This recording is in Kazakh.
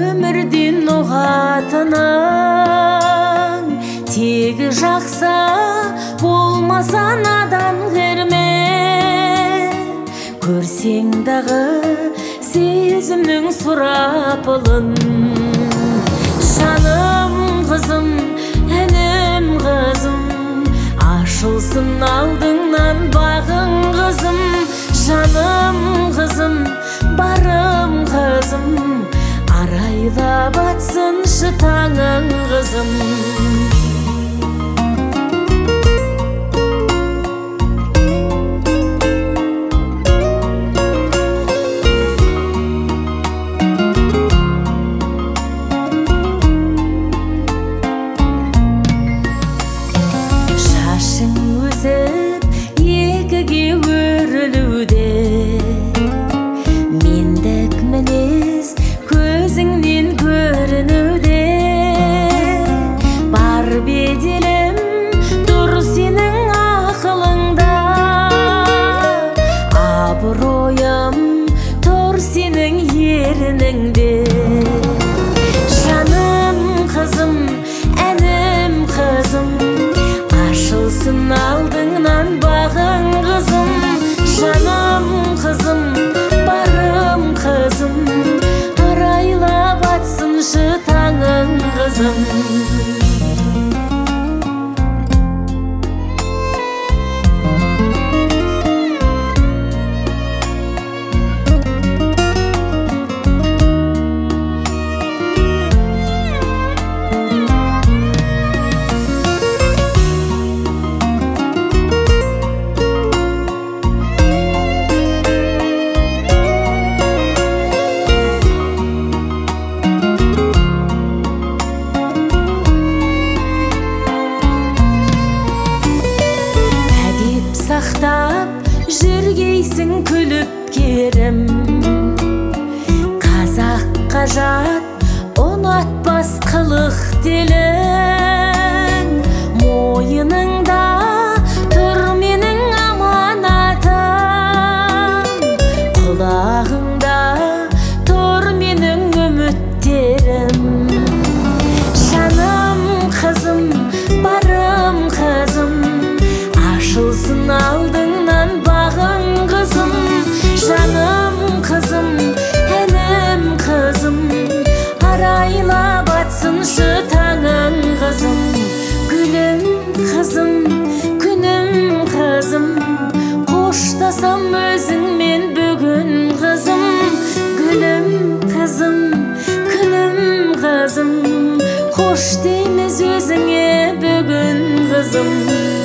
өмірден ұғатының тегі жақса болмаса надан кірме. Көрсең дағы сезімнің сұрапылын, жаным қызым, әнім қызым, ашылсын алдыңнан бағың қызым. Жаным қызым, барым қызым, арайлап атсыншы таңың қызым. Шашың өсіп екіге өрілуде, мендік мінез көзіңнен көрінуде. Бар беделім тұр сенің ақылыңда, абыройым тұр сенің ерініңде. Жаным қызым, әнім қызым, ашылсын алдыңнан бағың қызым. Жаным қызым, барым қызым, арайлап атсыншы таңың қызым. Сақтап жүргейсің күліп керім, қазаққа жат ұнатпас қылық телің. Мойыныңда тұр менің аманатым, құлағыңда тұр менің үміттерім. Жаным қызым, барым қызым, ашылсын алдыңнан бағың қызым. Жаным қызым, әнім қызым, арайлап атсыншы таңың қызым. Гүлім қызым, күнім қызым, қоштасам өзіңмен бүгін қызым. Гүлім қызым, күнім қызым, қош дейміз өзіңе бүгін қызым.